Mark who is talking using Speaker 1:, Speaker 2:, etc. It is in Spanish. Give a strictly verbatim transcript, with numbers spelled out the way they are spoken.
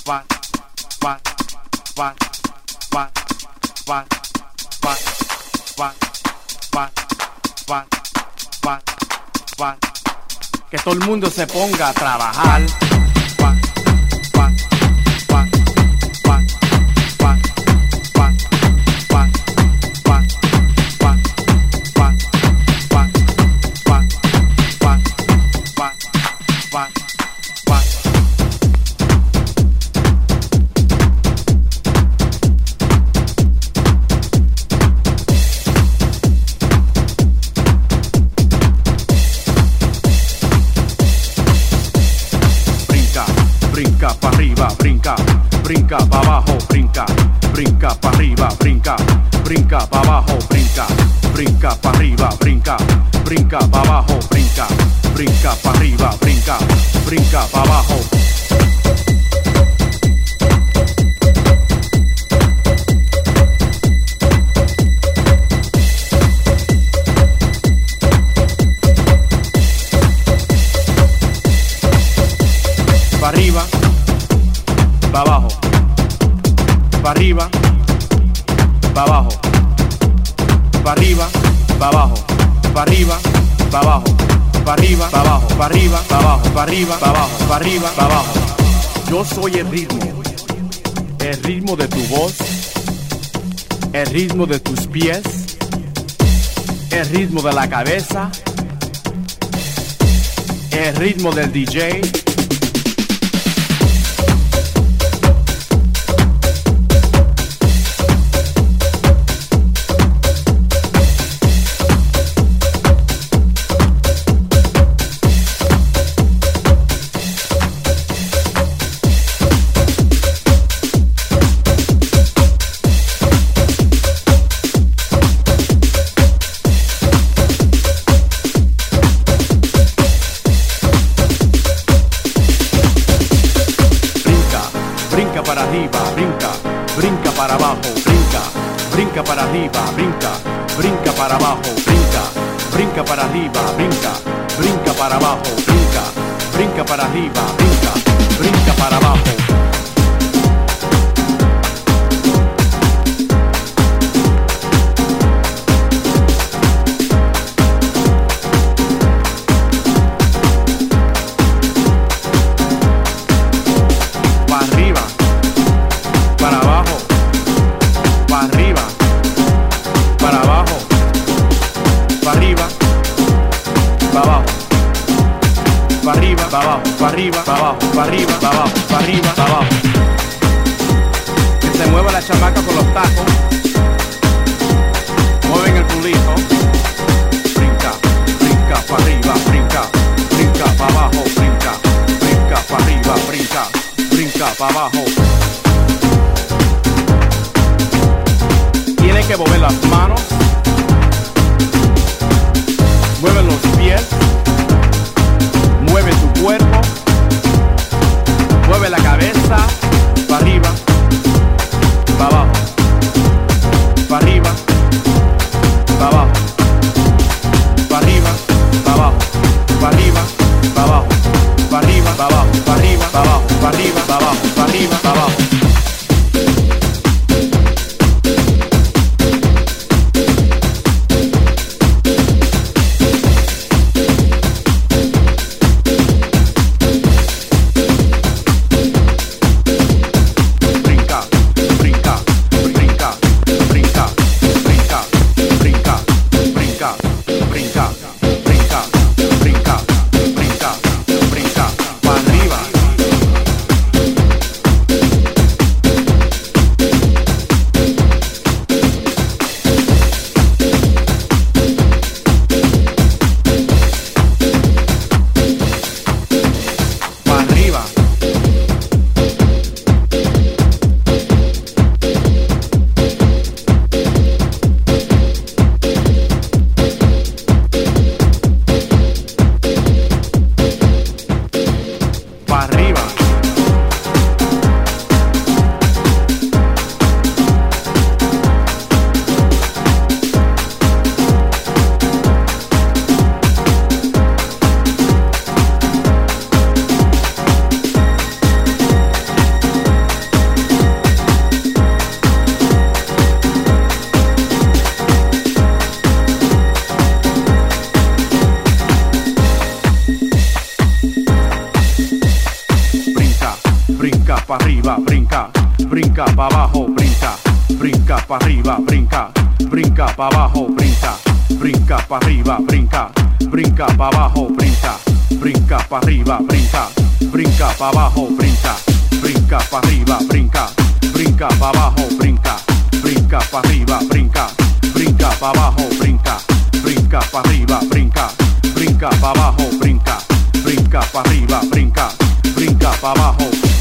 Speaker 1: What, what, what, what, what, what, what, what, what, what, what. Que todo el mundo se ponga a trabajar. What, what, what, what, what, what, what, what, what, what, what, what, what, what, what, what. Brinca pa' arriba, brinca, brinca pa' abajo, brinca, brinca pa' arriba, brinca, brinca pa' abajo, brinca, brinca pa' arriba, brinca, brinca pa' abajo, brinca, brinca pa' arriba, brinca, brinca pa' abajo. Pa' arriba, pa' abajo, pa' arriba, pa' abajo, pa' arriba, pa' abajo, pa' arriba, pa' abajo, pa' arriba, pa' abajo, pa' arriba, pa' abajo, pa' arriba, pa' abajo, pa' arriba, pa' abajo. Yo soy el ritmo, el ritmo de tu voz, el ritmo de tus pies, el ritmo de la cabeza, el ritmo del D J. Para arriba, brinca, brinca para abajo, brinca, brinca para arriba, brinca, brinca para abajo, brinca, brinca para arriba, brinca, brinca para abajo, brinca, brinca para arriba, brinca, brinca para abajo. Pa' abajo, pa' arriba, pa' abajo, pa' arriba, pa' abajo, pa' arriba, pa' abajo. Que se mueva la chamaca con los tacos. Mueven el culito. Brinca, brinca pa' arriba, brinca, brinca pa' abajo, brinca, brinca pa' arriba, brinca, brinca pa' abajo. Tiene que mover las manos. Mueve los pies. Mueve tu cuerpo, mueve la cabeza, para arriba, para abajo, para arriba, para abajo, para arriba, para abajo, para arriba, para abajo, para arriba, para abajo, para arriba, para abajo, para arriba, para abajo, para arriba, para abajo. pa' arriba, brinca, brinca pa' abajo, brinca, brinca pa' arriba, brinca, brinca pa' abajo, brinca, brinca pa' arriba, brinca, brinca pa' abajo, brinca, brinca pa' arriba, brinca, brinca pa' abajo, brinca, brinca pa' arriba, brinca, brinca pa' abajo, brinca, brinca pa' arriba, brinca, brinca pa' abajo, brinca, brinca pa' arriba, brinca, brinca pa' abajo, brinca, brinca pa' arriba, brinca, brinca pa' abajo.